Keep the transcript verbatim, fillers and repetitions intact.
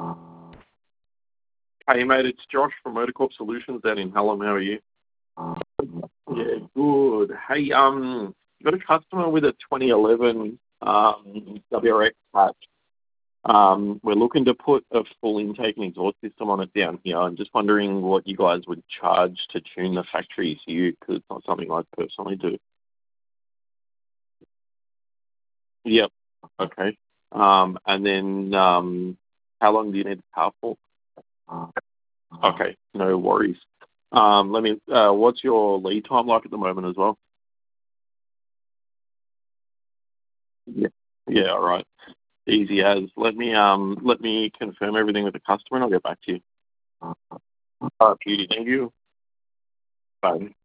Hey mate, it's Josh from Motorcorp Solutions down in Hallam. How are you? Yeah, good. Hey, um, got a customer with a twenty eleven um, W R X patch. Um, we're looking to put a full intake and exhaust system on it down here. I'm just wondering what you guys would charge to tune the factory to you, because it's not something I personally do. Yep. Okay. Um, and then um, how long do you need the car for? Okay, no worries. Um, let me. Uh, what's your lead time like at the moment as well? Yeah. Yeah. All right. Easy as. Let me um. Let me confirm everything with the customer, and I'll get back to you. All right, beauty. Thank you. Bye.